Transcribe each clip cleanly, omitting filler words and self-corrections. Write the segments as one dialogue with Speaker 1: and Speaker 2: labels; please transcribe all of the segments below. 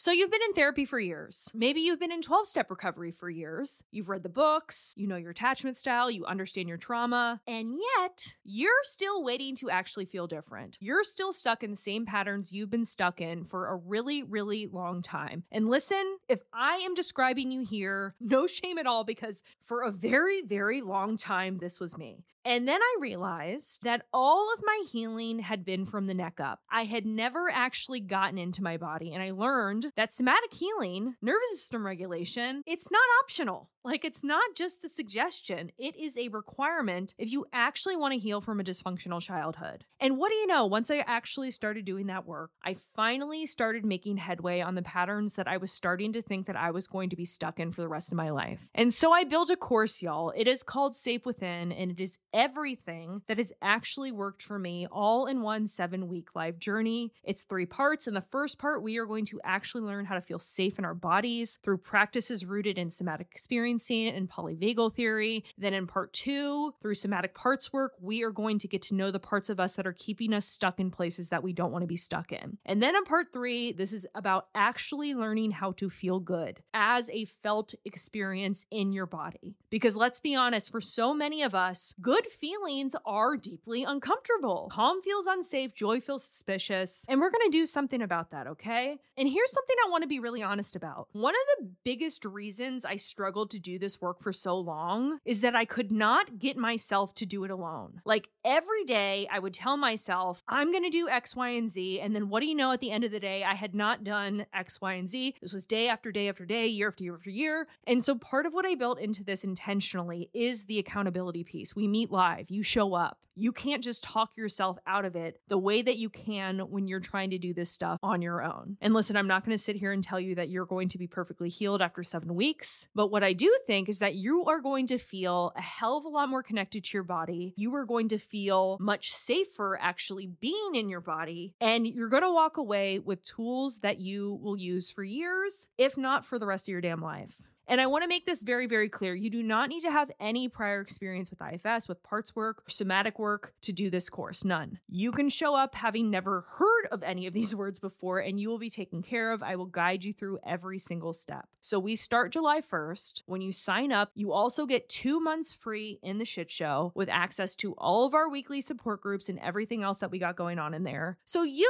Speaker 1: So you've been in therapy for years. Maybe you've been in 12-step recovery for years. You've read the books, you know your attachment style, you understand your trauma, and yet you're still waiting to actually feel different. You're still stuck in the same patterns you've been stuck in for a really, really long time. And listen, if I am describing you here, no shame at all, because for a very, very long time, this was me. And then I realized that all of my healing had been from the neck up. I had never actually gotten into my body, and I learned that somatic healing, nervous system regulation, it's not optional. Like, it's not just a suggestion. It is a requirement if you actually want to heal from a dysfunctional childhood. And what do you know? Once I actually started doing that work, I finally started making headway on the patterns that I was starting to think that I was going to be stuck in for the rest of my life. And so I built a course, y'all. It is called Safe Within, and it is everything that has actually worked for me all in one 7-week live journey. It's 3 parts. In the first part, we are going to actually learn how to feel safe in our bodies through practices rooted in somatic experience and polyvagal theory. Then in part 2, through somatic parts work, we are going to get to know the parts of us that are keeping us stuck in places that we don't want to be stuck in. And then in part 3, this is about actually learning how to feel good as a felt experience in your body. Because let's be honest, for so many of us, good feelings are deeply uncomfortable. Calm feels unsafe, joy feels suspicious, and we're going to do something about that, okay? And here's something I want to be really honest about. One of the biggest reasons I struggled to do this work for so long is that I could not get myself to do it alone. Like, every day I would tell myself, I'm going to do X, Y, and Z. And then what do you know, at the end of the day, I had not done X, Y, and Z. This was day after day after day, year after year after year. And so part of what I built into this intentionally is the accountability piece. We meet live, you show up. You can't just talk yourself out of it the way that you can when you're trying to do this stuff on your own. And listen, I'm not going to sit here and tell you that you're going to be perfectly healed after 7 weeks. But what I do think is that you are going to feel a hell of a lot more connected to your body. You are going to feel much safer actually being in your body. And you're going to walk away with tools that you will use for years, if not for the rest of your damn life. And I want to make this very, very clear. You do not need to have any prior experience with IFS, with parts work, or somatic work to do this course. None. You can show up having never heard of any of these words before, and you will be taken care of. I will guide you through every single step. So we start July 1st. When you sign up, you also get 2 months free in the shit show with access to all of our weekly support groups and everything else that we got going on in there. So you,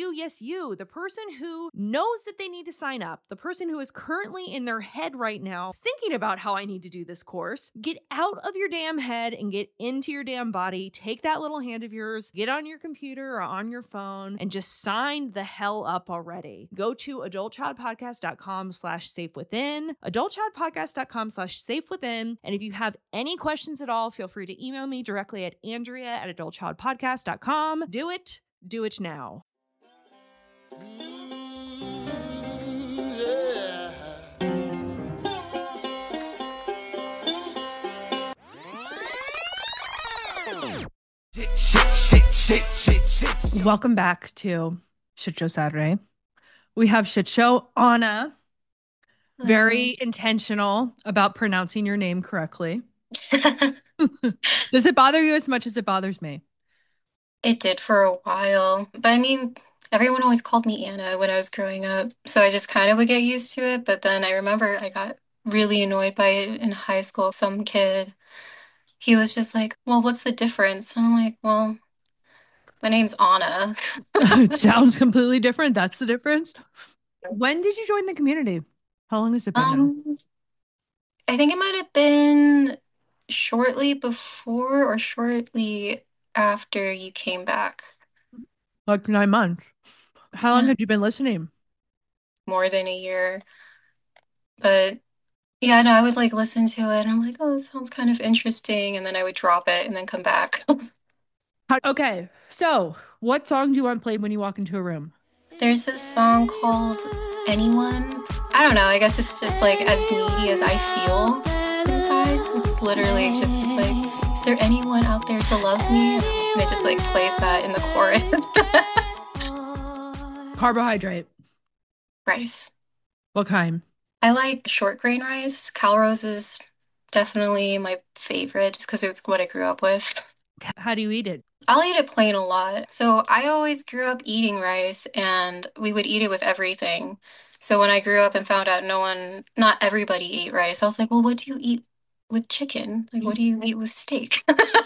Speaker 1: the person who knows that they need to sign up, the person who is currently in their head right now thinking about how I need to do this course, get out of your damn head and get into your damn body. Take that little hand of yours, get on your computer or on your phone, and just sign the hell up already. Go to adultchildpodcast.com/safewithin, adultchildpodcast.com/safewithin. And if you have any questions at all, feel free to email me directly at andrea@adultchildpodcast.com. Do it now. Welcome back to Shit Show Saturday. We have Shit Show Anna. Very intentional about pronouncing your name correctly. Does it bother you as much as it bothers me?
Speaker 2: It did for a while. But I mean, everyone always called me Anna when I was growing up. So I just kind of would get used to it. But then I remember I got really annoyed by it in high school. Some kid, he was just like, well, what's the difference? And I'm like, well, my name's Anna.
Speaker 1: It sounds completely different. That's the difference. When did you join the community? How long has it been now?
Speaker 2: I think it might have been shortly before or shortly after you came back.
Speaker 1: Like 9 months. How long had you been listening?
Speaker 2: More than a year. But yeah, no, I would like listen to it and I'm like, oh, this sounds kind of interesting. And then I would drop it and then come back.
Speaker 1: Okay, so what song do you want played when you walk into a room?
Speaker 2: There's this song called Anyone. I don't know, I guess it's just like as needy as I feel inside. It's literally just like, is there anyone out there to love me? And it just like plays that in the chorus.
Speaker 1: Carbohydrate.
Speaker 2: Rice.
Speaker 1: What kind?
Speaker 2: I like short grain rice. Calrose is definitely my favorite just because it's what I grew up with.
Speaker 1: How do you eat it?
Speaker 2: I'll eat it plain a lot. So I always grew up eating rice and we would eat it with everything. So when I grew up and found out not everybody ate rice, I was like, well, what do you eat with chicken? Like, what do you eat with steak?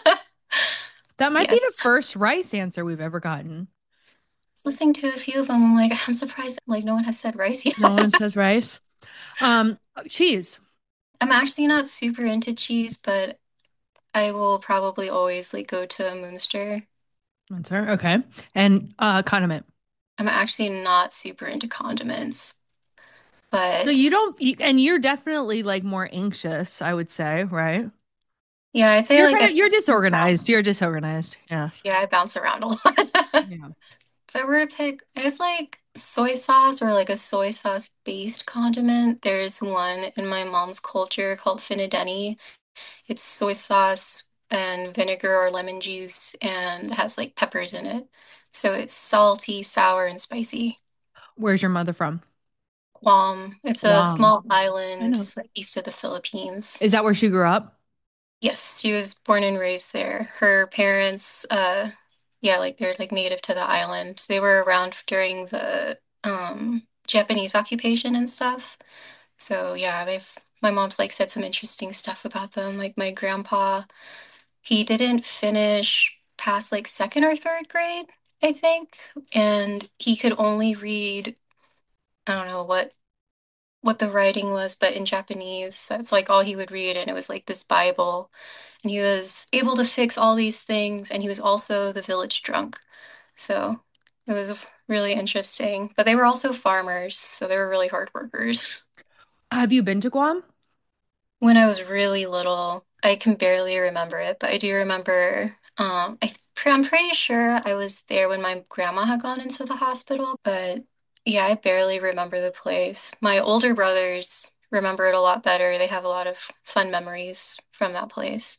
Speaker 1: That might be the
Speaker 2: Yes.
Speaker 1: first rice answer we've ever gotten.
Speaker 2: Listening to a few of them, I'm like, I'm surprised like no one has said rice yet.
Speaker 1: No one says rice. Um, cheese.
Speaker 2: I'm actually not super into cheese, but I will probably always like go to a Moonster.
Speaker 1: Answer. Okay. And condiment.
Speaker 2: I'm actually not super into condiments,
Speaker 1: So you
Speaker 2: but
Speaker 1: don't eat, and you're definitely like more anxious, I would say, right?
Speaker 2: yeah, I'd say like
Speaker 1: You're
Speaker 2: I
Speaker 1: disorganized.
Speaker 2: bounce.
Speaker 1: You're disorganized. Yeah.
Speaker 2: Yeah, I bounce around a lot.
Speaker 1: Yeah.
Speaker 2: If I were to pick, it's like soy sauce or like a soy sauce based condiment. There's one in my mom's culture called finadeni. It's soy sauce and vinegar or lemon juice and has like peppers in it. So it's salty, sour, and spicy.
Speaker 1: Where's your mother from?
Speaker 2: Guam. It's a
Speaker 1: Guam.
Speaker 2: small
Speaker 1: I know.
Speaker 2: island like east of the Philippines.
Speaker 1: Is that where she grew up?
Speaker 2: Yes, she was born and raised there. Her parents, yeah, like they're like native to the island. They were around during the Japanese occupation and stuff. So yeah, they've my mom's like said some interesting stuff about them. Like my grandpa, he didn't finish past like second or third grade, I think, and he could only read, I don't know what the writing was, but in Japanese, that's like all he would read, and it was like this Bible. And he was able to fix all these things, and he was also the village drunk. So it was really interesting. But they were also farmers, so they were really hard workers.
Speaker 1: Have you been to Guam?
Speaker 2: When I was really little, I can barely remember it, but I do remember, I'm pretty sure I was there when my grandma had gone into the hospital, but yeah, I barely remember the place. My older brothers remember it a lot better. They have a lot of fun memories from that place.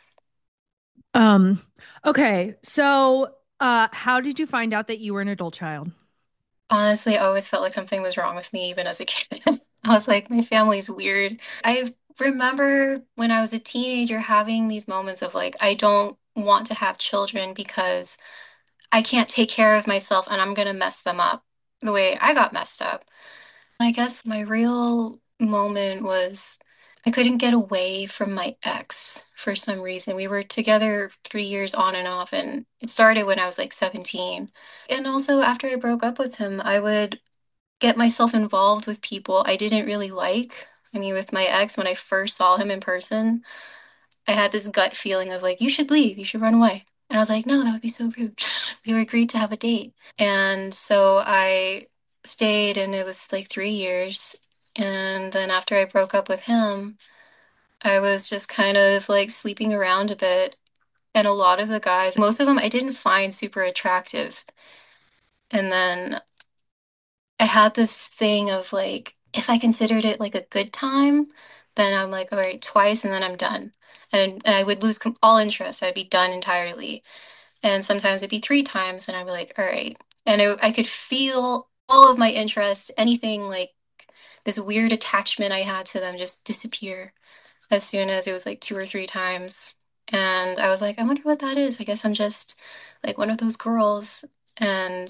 Speaker 1: Um, okay. So, how did you find out that you were an adult child?
Speaker 2: Honestly, I always felt like something was wrong with me, even as a kid. I was like, my family's weird. I remember when I was a teenager having these moments of like, I don't want to have children because I can't take care of myself and I'm gonna mess them up the way I got messed up. I guess my real moment was I couldn't get away from my ex for some reason. We were together 3 years on and off, and it started when I was like 17. And also, after I broke up with him, I would get myself involved with people I didn't really like. I mean, with my ex, when I first saw him in person, I had this gut feeling of like, you should leave, you should run away. And I was like, no, that would be so rude. We agreed to have a date. And so I stayed, and it was like 3 years. And then after I broke up with him, I was just kind of like sleeping around a bit. And a lot of the guys, most of them I didn't find super attractive. And then I had this thing of like, if I considered it like a good time, then I'm like, all right, twice and then I'm done. And I would lose all interest. I'd be done entirely. And sometimes it'd be three times and I'd be like, all right. And I could feel all of my interest, anything like this weird attachment I had to them just disappear as soon as it was like two or three times. And I was like, I wonder what that is. I guess I'm just like one of those girls. And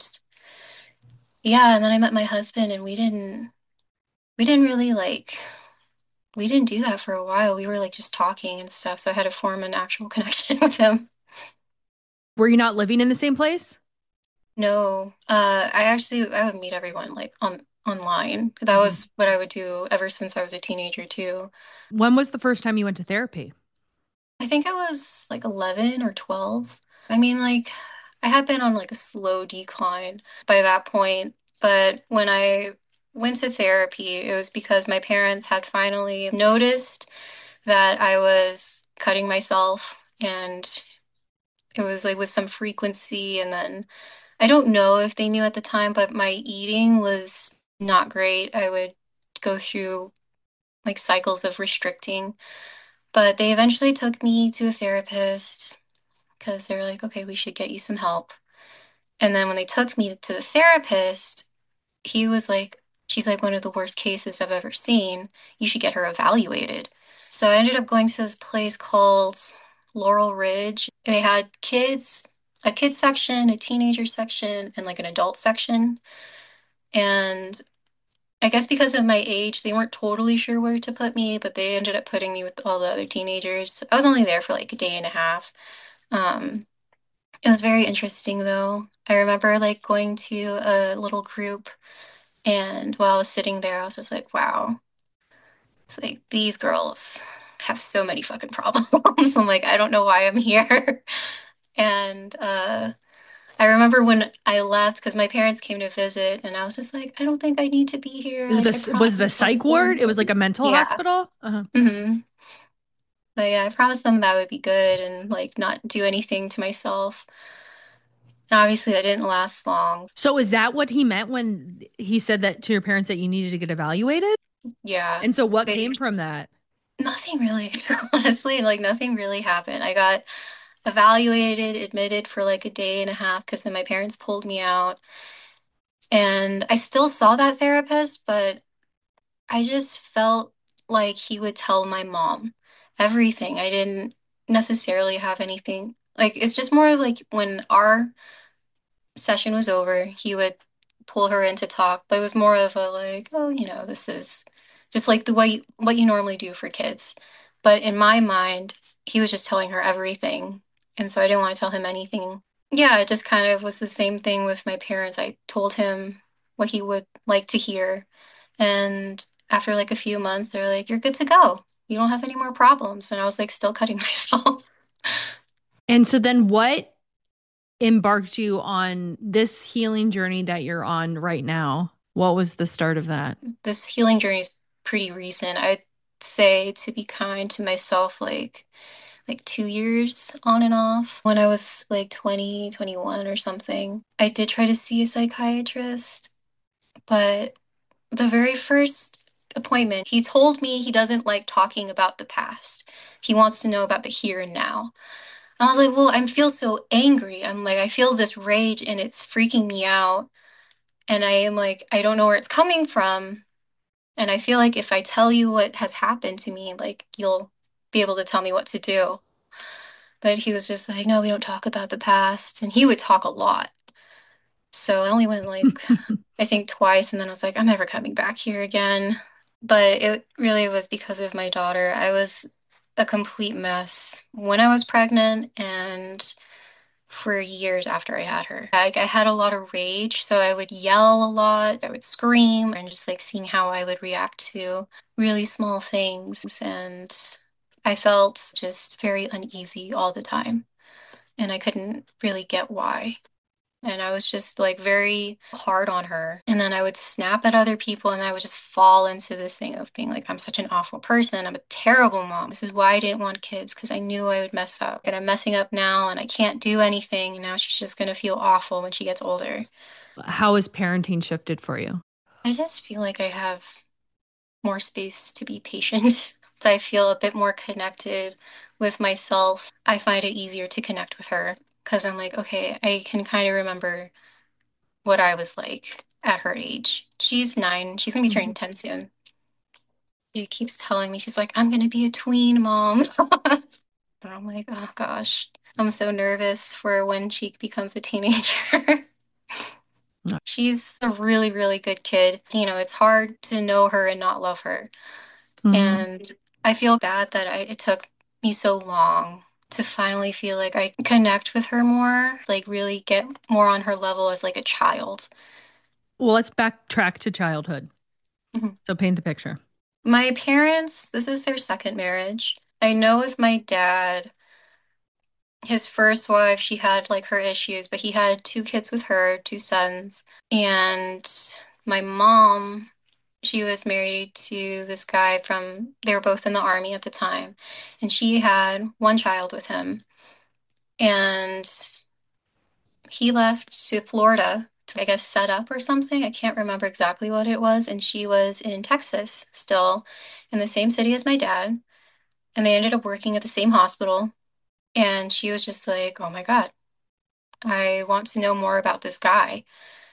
Speaker 2: yeah, and then I met my husband and we didn't really like we didn't do that for a while. We were like just talking and stuff, so I had to form an actual connection with him.
Speaker 1: Were you not living in the same place?
Speaker 2: No, I would meet everyone like online. That
Speaker 1: Mhm.
Speaker 2: was what I would do ever since I was a teenager too.
Speaker 1: When was the first time you went to therapy?
Speaker 2: I think I was like 11 or 12. I mean, like I had been on like a slow decline by that point, but when I went to therapy, it was because my parents had finally noticed that I was cutting myself and it was like with some frequency. And then I don't know if they knew at the time, but my eating was not great. I would go through like cycles of restricting, but they eventually took me to a therapist because they were like, okay, we should get you some help. And then when they took me to the therapist, he was like, she's like one of the worst cases I've ever seen. You should get her evaluated. So I ended up going to this place called Laurel Ridge. They had a kids section, a teenager section, and like an adult section. And I guess because of my age, they weren't totally sure where to put me, but they ended up putting me with all the other teenagers. I was only there for like a day and a half. Um, it was very interesting though. I remember like going to a little group, and while I was sitting there, I was just like, wow, it's like these girls have so many fucking problems. I'm like, I don't know why I'm here. And I remember when I left because my parents came to visit, and I was just like, I don't think I need to be here.
Speaker 1: Was
Speaker 2: Like, I
Speaker 1: this was
Speaker 2: promised
Speaker 1: it a
Speaker 2: myself
Speaker 1: psych
Speaker 2: one
Speaker 1: ward? It was like a mental
Speaker 2: Yeah.
Speaker 1: hospital? Uh-huh.
Speaker 2: hmm But yeah, I promised them that would be good and like not do anything to myself. And obviously, that didn't last long.
Speaker 1: So is that what he meant when he said that to your parents that you needed to get evaluated?
Speaker 2: Yeah.
Speaker 1: And so what
Speaker 2: They,
Speaker 1: came from that?
Speaker 2: nothing really, honestly, like nothing really happened. I got evaluated, admitted for like a day and a half because then my parents pulled me out. And I still saw that therapist, but I just felt like he would tell my mom everything. I didn't necessarily have anything. Like, it's just more of like when our session was over, he would pull her in to talk, but it was more of a like, oh, this is just like the way what you normally do for kids. But in my mind, he was just telling her everything. And so I didn't want to tell him anything. Yeah, it just kind of was the same thing with my parents. I told him what he would like to hear. And after like a few months, they're like, you're good to go. You don't have any more problems. And I was like, still cutting myself.
Speaker 1: And so then what embarked you on this healing journey that you're on right now? What was the start of that?
Speaker 2: This healing journey is pretty recent. I'd say to be kind to myself, like 2 years on and off. When I was like 20, 21 or something, I did try to see a psychiatrist, but the very first appointment, he told me he doesn't like talking about the past. He wants to know about the here and now. I was like, well, I feel so angry. I'm like, I feel this rage and it's freaking me out. And I am like, I don't know where it's coming from. And I feel like if I tell you what has happened to me, like you'll be able to tell me what to do. But he was just like, no, we don't talk about the past. And he would talk a lot. So I only went like, I think twice. And then I was like, I'm never coming back here again. But it really was because of my daughter. I was a complete mess when I was pregnant and for years after I had her. Like I had a lot of rage, so I would yell a lot, I would scream, and just like seeing how I would react to really small things. And I felt just very uneasy all the time, and I couldn't really get why. And I was just like very hard on her. And then I would snap at other people, and I would just fall into this thing of being like, I'm such an awful person. I'm a terrible mom. This is why I didn't want kids, because I knew I would mess up. And I'm messing up now, and I can't do anything. And now she's just going to feel awful when she gets older.
Speaker 1: How has parenting shifted for you?
Speaker 2: I just feel like I have more space to be patient. I feel a bit more connected with myself. I find it easier to connect with her because I'm like, okay, I can kind of remember what I was like at her age. She's 9. She's gonna be turning
Speaker 1: Mhm.
Speaker 2: 10 soon. She keeps telling me, she's like, I'm gonna be a tween, mom. But I'm like, oh gosh. I'm so nervous for when she becomes a teenager. She's a really, really good kid. It's hard to know her and not love her.
Speaker 1: Mhm.
Speaker 2: And I feel bad that it took me so long to finally feel like I connect with her more, like really get more on her level as like a child.
Speaker 1: Well, let's backtrack to childhood.
Speaker 2: Mhm.
Speaker 1: So paint the picture.
Speaker 2: My parents, this is their second marriage. I know with my dad, his first wife, she had like her issues, but he had 2 kids with her, 2 sons. And my mom, she was married to this guy they were both in the army at the time. And she had one child with him. And he left to Florida to, I guess, set up or something. I can't remember exactly what it was. And she was in Texas still, in the same city as my dad. And they ended up working at the same hospital. And she was just like, oh my God, I want to know more about this guy.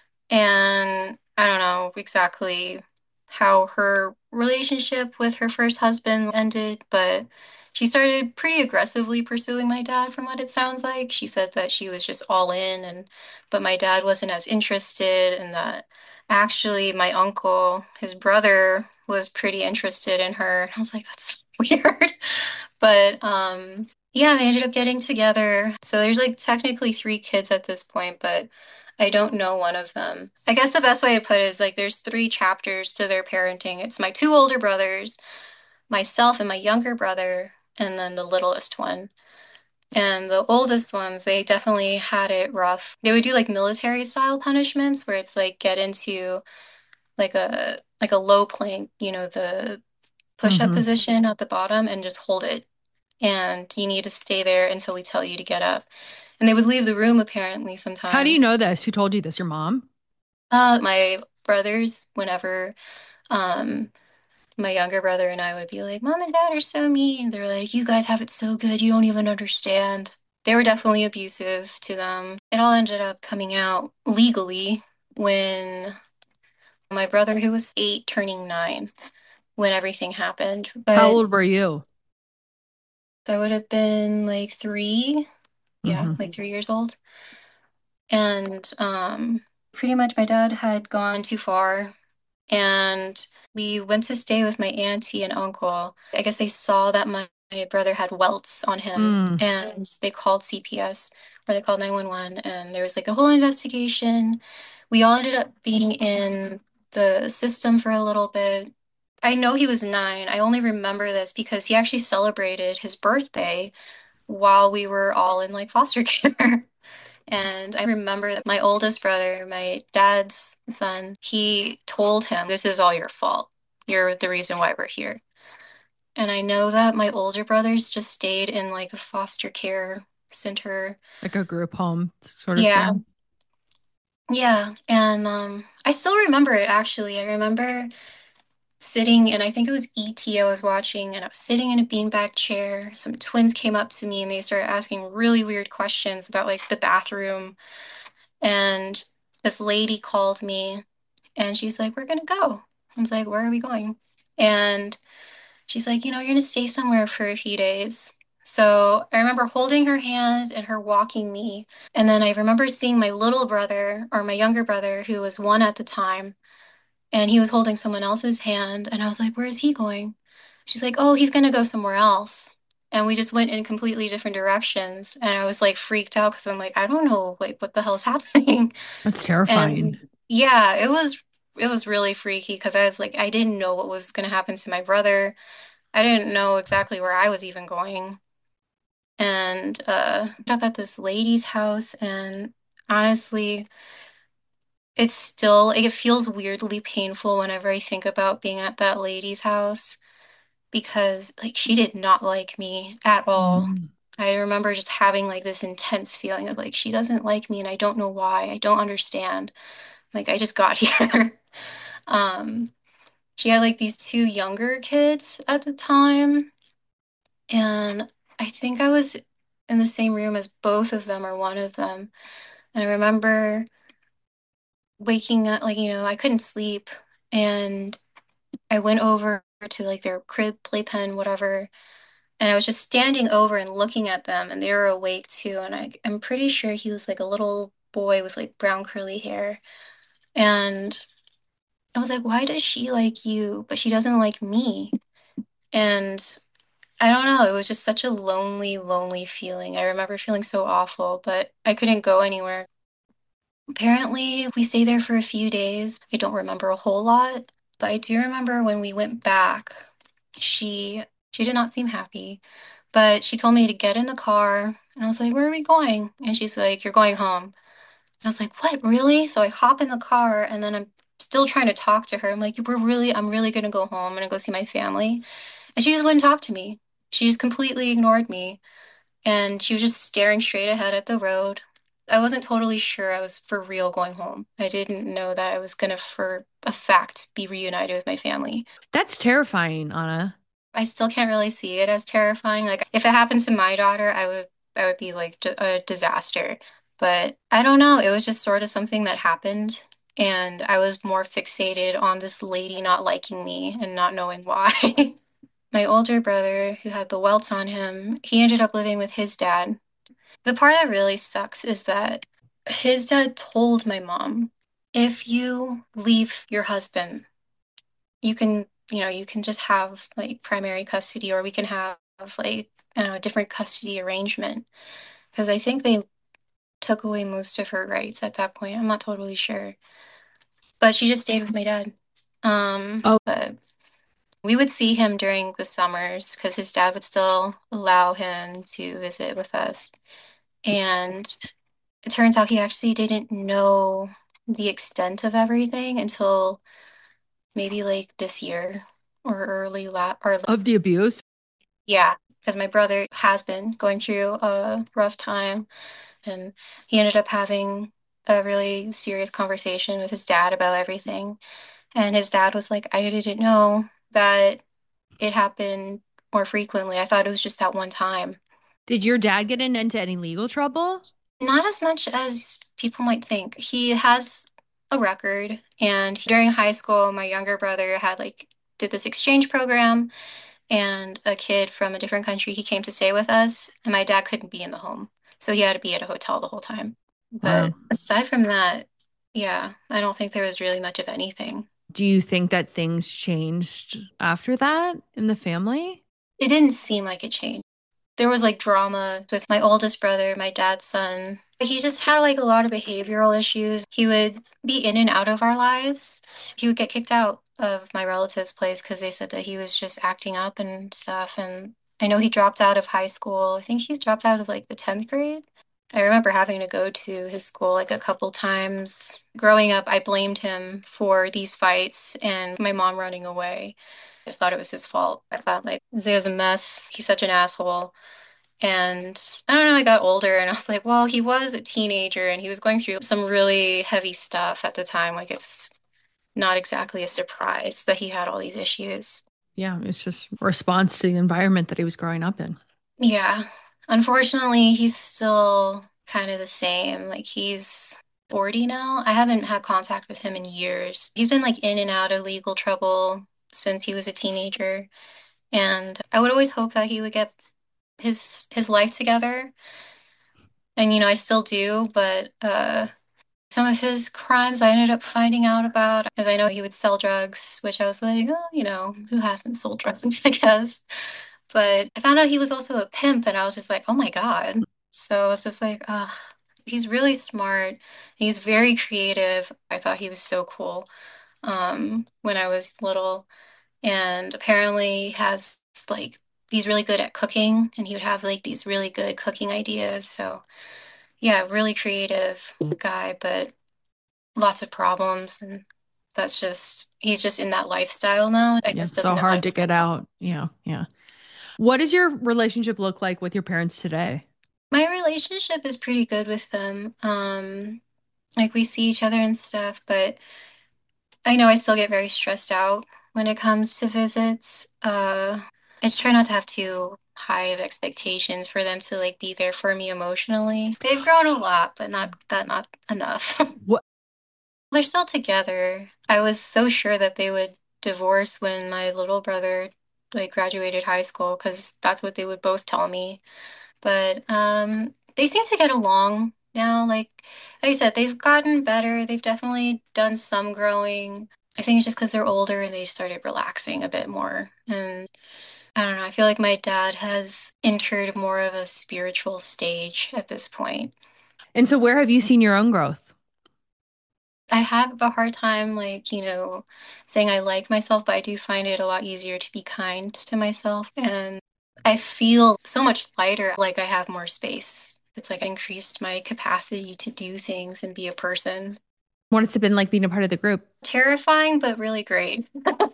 Speaker 2: And I don't know exactly how her relationship with her first husband ended, but she started pretty aggressively pursuing my dad from what it sounds like. She said that she was just all in, and but my dad wasn't as interested, and that Actually, my uncle, his brother was pretty interested in her. I was like, that's weird. But yeah, they ended up getting together. So there's like technically three kids at this point, but I don't know one of them. I guess the best way to put it is like there's three chapters to their parenting. It's my two older brothers, myself and my younger brother, and then the littlest one. And the oldest ones, they definitely had it rough. They would do like military style punishments where it's like get into like a low plank, the push-up
Speaker 1: Hmm.
Speaker 2: position at the bottom and just hold it. And you need to stay there until we tell you to get up. And they would leave the room apparently
Speaker 1: How do you
Speaker 2: sometimes.
Speaker 1: know this? Who told you this? Your mom?
Speaker 2: My brothers, whenever um my younger brother and I would be like, Mom and Dad are so mean. They're like, you guys have it so good, you don't even understand. They were definitely abusive to them. It all ended up coming out legally when my brother, who was 8, turning 9, when everything happened.
Speaker 1: How
Speaker 2: But
Speaker 1: old were you?
Speaker 2: I would have been like 3, yeah,
Speaker 1: Hmm.
Speaker 2: like 3 years old. And pretty much my dad had gone too far. And we went to stay with my auntie and uncle. I guess they saw that my brother had welts on him
Speaker 1: Mm.
Speaker 2: and they called CPS or they called 911 and there was like a whole investigation. We all ended up being in the system for a little bit. I know he was 9. I only remember this because he actually celebrated his birthday while we were all in like foster care. And I remember that my oldest brother, my dad's son, he told him, this is all your fault. You're the reason why we're here. And I know that my older brothers just stayed in like a foster care center.
Speaker 1: Like a group home sort of
Speaker 2: Yeah.
Speaker 1: thing.
Speaker 2: Yeah. And I still remember it actually. I remember sitting, and I think it was E.T. I was watching, and I was sitting in a beanbag chair. Some twins came up to me and they started asking really weird questions about like the bathroom. And this lady called me and she's like, we're gonna go. I was like, where are we going? And she's like, you're gonna stay somewhere for a few days. So I remember holding her hand and her walking me. And then I remember seeing my little brother or my younger brother, who was 1 at the time, and he was holding someone else's hand. And I was like, where is he going? She's like, oh, he's gonna go somewhere else. And we just went in completely different directions. And I was like freaked out because I'm like, I don't know, like, what the hell's happening?
Speaker 1: That's terrifying.
Speaker 2: And yeah, it was really freaky because I was like, I didn't know what was going to happen to my brother. I didn't know exactly where I was even going. And up at this lady's house, and honestly, it feels weirdly painful whenever I think about being at that lady's house because like she did not like me at all.
Speaker 1: Mm.
Speaker 2: I remember just having like this intense feeling of like she doesn't like me and I don't know why. I don't understand. Like I just got here. Um, she had like these two younger kids at the time, and I think I was in the same room as both of them or one of them. And I remember waking up, like, I couldn't sleep, and I went over to like their crib, playpen, whatever, and I was just standing over and looking at them, and they were awake too. And I'm pretty sure he was like a little boy with like brown curly hair. And I was like, why does she like you, but she doesn't like me? And I don't know. It was just such a lonely, lonely feeling. I remember feeling so awful, but I couldn't go anywhere. Apparently, we stayed there for a few days. I don't remember a whole lot, but I do remember when we went back, she did not seem happy, but she told me to get in the car, and I was like, "Where are we going?" And she's like, "You're going home." And I was like, "What, really?" So I hop in the car, and then I'm still trying to talk to her. I'm really gonna go home. I'm gonna go see my family. And she just wouldn't talk to me. She just completely ignored me. And she was just staring straight ahead at the road. I wasn't totally sure I was for real going home. I didn't know that I was gonna, for a fact, be reunited with my family.
Speaker 1: That's terrifying, Anna.
Speaker 2: I still can't really see it as terrifying. Like, if it happened to my daughter, I would be like a disaster. But I don't know. It was just sort of something that happened. And I was more fixated on this lady not liking me and not knowing why. My older brother, who had the welts on him, he ended up living with his dad. The part that really sucks is that his dad told my mom. If you leave your husband, you can, you can just have like primary custody, or we can have like, I don't know, a different custody arrangement. Because I think they took away most of her rights at that point. I'm not totally sure. But she just stayed with my dad.
Speaker 1: Oh,
Speaker 2: But we would see him during the summers because his dad would still allow him to visit with us. And it turns out he actually didn't know the extent of everything until maybe like this year or early la or
Speaker 1: of the abuse.
Speaker 2: yeah, because my brother has been going through a rough time, and he ended up having a really serious conversation with his dad about everything. And his dad was like, I didn't know that it happened more frequently. I thought it was just that one time.
Speaker 1: Did your dad get into any legal trouble?
Speaker 2: Not as much as people might think. He has a record, and during high school, my younger brother had like did this exchange program, and a kid from a different country, he came to stay with us, and my dad couldn't be in the home, so he had to be at a hotel the whole time.
Speaker 1: Wow.
Speaker 2: But aside from that, yeah, I don't think there was really much of anything.
Speaker 1: Do you think that things changed after that in the family?
Speaker 2: It didn't seem like it changed. There was like drama with my oldest brother, my dad's son. He just had like a lot of behavioral issues. He would be in and out of our lives. He would get kicked out of my relative's place because they said that he was just acting up and stuff. And I know he dropped out of high school. I think he's dropped out of like the 10th grade. I remember having to go to his school like a couple times. Growing up, I blamed him for these fights and my mom running away. I just thought it was his fault. I thought like Isaiah's was a mess. He's such an asshole. And I don't know, I got older and I was like, well, he was a teenager and he was going through some really heavy stuff at the time. Like, it's not exactly a surprise that he had all these issues.
Speaker 1: Yeah, it's just a response to the environment that he was growing up in.
Speaker 2: Yeah. Unfortunately, he's still kind of the same. Like, he's 40 now. I haven't had contact with him in years. He's been like in and out of legal trouble since he was a teenager. And I would always hope that he would get his life together. And I still do, but some of his crimes I ended up finding out about because I know he would sell drugs, which I was like, oh, who hasn't sold drugs, I guess. But I found out he was also a pimp, and I was just like, oh my God. So I was just like, ugh, he's really smart. He's very creative. I thought he was so cool when I was little. And apparently has like he's really good at cooking, and he would have like these really good cooking ideas. So yeah, really creative guy, but lots of problems, and that's just he's just in that lifestyle now. I
Speaker 1: Yeah,
Speaker 2: guess
Speaker 1: it's so
Speaker 2: doesn't know how
Speaker 1: hard
Speaker 2: to
Speaker 1: to
Speaker 2: come
Speaker 1: get
Speaker 2: out.
Speaker 1: out. Yeah, yeah. What does your relationship look like with your parents today?
Speaker 2: My relationship is pretty good with them. Like we see each other and stuff, but I know I still get very stressed out when it comes to visits. I just try not to have too high of expectations for them to like be there for me emotionally. They've grown a lot, but not enough.
Speaker 1: What?
Speaker 2: They're still together. I was so sure that they would divorce when my little brother like graduated high school because that's what they would both tell me. But they seem to get along now. Like I said, they've gotten better. They've definitely done some growing. I think it's just because they're older and they started relaxing a bit more. And I don't know, I feel like my dad has entered more of a spiritual stage at this point.
Speaker 1: And so, where have you seen your own growth?
Speaker 2: I have a hard time, like, saying I like myself, but I do find it a lot easier to be kind to myself. And I feel so much lighter, like I have more space. It's like I increased my capacity to do things and be a person.
Speaker 1: What has it been like being a part of the group?
Speaker 2: Terrifying, but really great.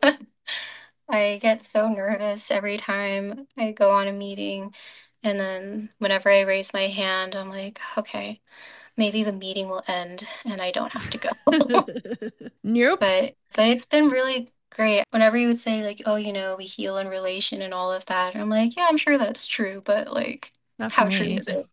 Speaker 2: I get so nervous every time I go on a meeting. And then whenever I raise my hand, I'm like, okay, maybe the meeting will end and I don't have to go.
Speaker 1: Nope,
Speaker 2: But it's been really great. Whenever you would say like, oh, we heal in relation and all of that, and I'm like, yeah, I'm sure that's true, but like,
Speaker 1: not for
Speaker 2: how true
Speaker 1: me.
Speaker 2: is it?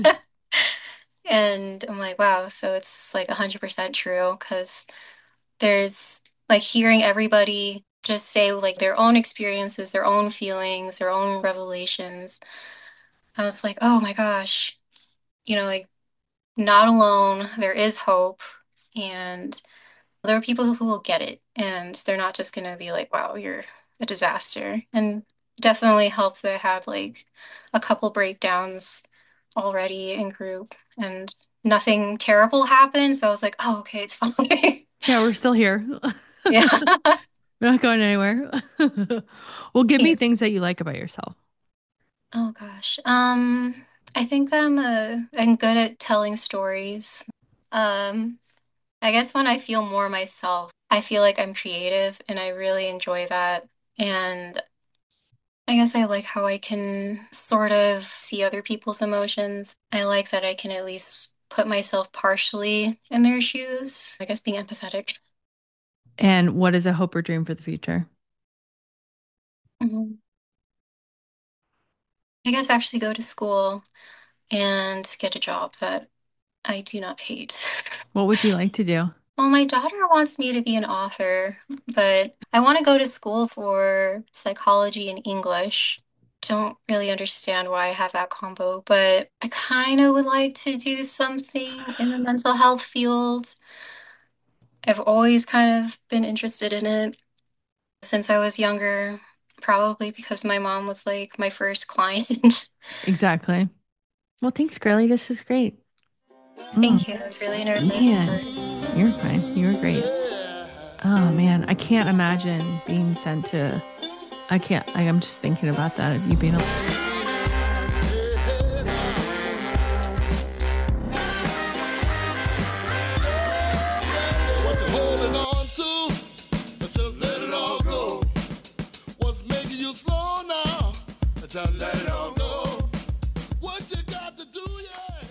Speaker 2: And I'm like, wow, so it's like 100% true because there's like hearing everybody just say like their own experiences, their own feelings, their own revelations. I was like, oh my gosh, like not alone. There is hope. And there are people who will get it, and they're not just going to be like, wow, you're a disaster. And definitely helps that I had like a couple breakdowns already in group and nothing terrible happened. So I was like, oh, okay, it's fine.
Speaker 1: Yeah, we're still here.
Speaker 2: Yeah.
Speaker 1: We're not going anywhere. Well, give me
Speaker 2: Yeah.
Speaker 1: things that you like about yourself.
Speaker 2: Oh gosh. I think that I'm good at telling stories. Um, I guess when I feel more myself, I feel like I'm creative and I really enjoy that. And I guess I like how I can sort of see other people's emotions. I like that I can at least put myself partially in their shoes. I guess being empathetic.
Speaker 1: And what is a hope or dream for the future?
Speaker 2: Mhm. I guess actually go to school and get a job that I do not hate.
Speaker 1: What would you like to do?
Speaker 2: Well, my daughter wants me to be an author, but I want to go to school for psychology and English. Don't really understand why I have that combo, but I kind of would like to do something in the mental health field. I've always kind of been interested in it since I was younger, probably because my mom was like my first client.
Speaker 1: Exactly. Well, thanks, girly. This is great.
Speaker 2: Thank you. I was really nervous for
Speaker 1: Man, you're fine. You were great. Oh man, I can't imagine being sent to. I can't. I'm just thinking about that. You being.
Speaker 3: What you holding on to? Just let it all go. What's making you slow now? Just let it all go. What you got to do, yeah.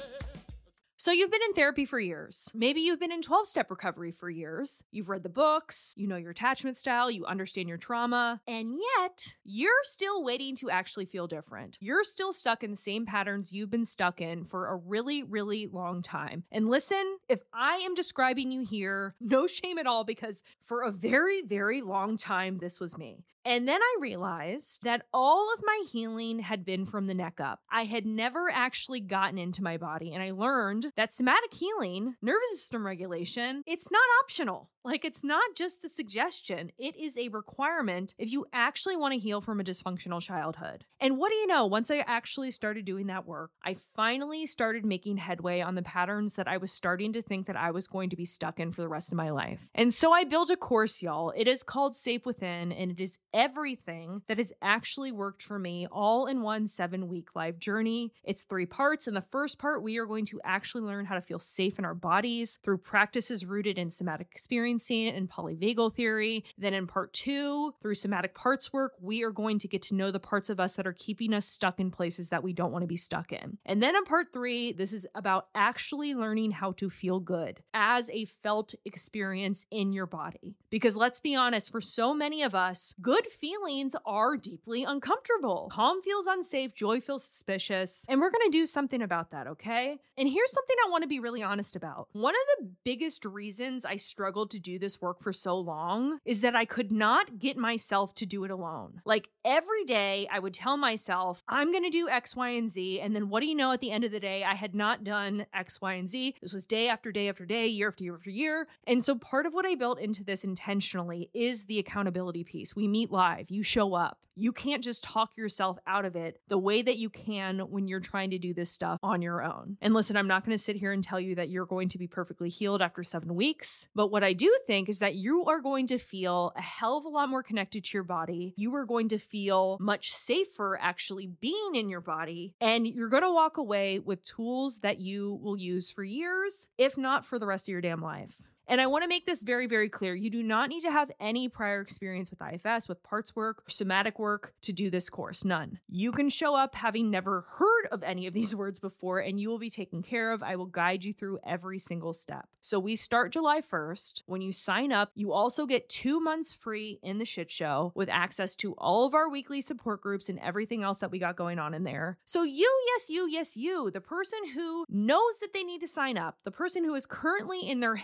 Speaker 1: So you've been in therapy for years. Maybe you've been in 12-step recovery for years. You've read the books, you know your attachment style, you understand your trauma, and yet you're still waiting to actually feel different. You're still stuck in the same patterns you've been stuck in for a really, really long time. And listen, if I am describing you here, no shame at all, because for a very, very long time, this was me. And then I realized that all of my healing had been from the neck up. I had never actually gotten into my body, and I learned that somatic healing, nervous system regulation, it's not optional. Like, it's not just a suggestion. It is a requirement if you actually want to heal from a dysfunctional childhood. And what do you know? Once I actually started doing that work, I finally started making headway on the patterns that I was starting to think that I was going to be stuck in for the rest of my life. And so I built a course, y'all. It is called Safe Within, and it is everything that has actually worked for me all in one 7-week live journey. It's 3 parts. In the first part, we are going to actually learn how to feel safe in our bodies through practices rooted in somatic experiencing and polyvagal theory. Then in part 2, through somatic parts work, we are going to get to know the parts of us that are keeping us stuck in places that we don't want to be stuck in. And then in part 3, this is about actually learning how to feel good as a felt experience in your body. Because let's be honest, for so many of us, good feelings are deeply uncomfortable. Calm feels unsafe, joy feels suspicious, and we're going to do something about that, okay? And here's something I want to be really honest about. One of the biggest reasons I struggled to do this work for so long is that I could not get myself to do it alone. Like, every day I would tell myself, I'm going to do X, Y, and Z. And then what do you know, at the end of the day, I had not done X, Y, and Z. This was day after day after day, year after year after year. And so part of what I built into this intentionally is the accountability piece. We meet live, you show up. You can't just talk yourself out of it the way that you can when you're trying to do this stuff on your own. And listen, I'm not going to sit here and tell you that you're going to be perfectly healed after 7 weeks. But what I do think is that you are going to feel a hell of a lot more connected to your body. You are going to feel much safer actually being in your body. And you're going to walk away with tools that you will use for years, if not for the rest of your damn life. And I want to make this very, very clear. You do not need to have any prior experience with IFS, with parts work, or somatic work to do this course. None. You can show up having never heard of any of these words before, and you will be taken care of. I will guide you through every single step. So we start July 1st. When you sign up, you also get 2 months free in the shit show with access to all of our weekly support groups and everything else that we got going on in there. So you, the person who knows that they need to sign up, the person who is currently in their head right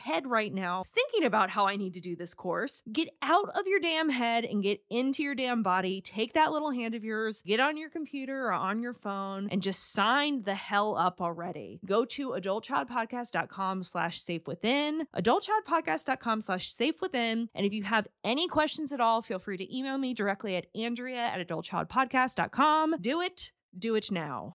Speaker 1: right now thinking about how I need to do this course. Get out of your damn head and get into your damn body. Take that little hand of yours, get on your computer or on your phone, and just sign the hell up already. Go to adultchildpodcast.com/safewithin, adultchildpodcast.com/safewithin. And if you have any questions at all, feel free to email me directly at Andrea@adultchildpodcast.com. Do it now.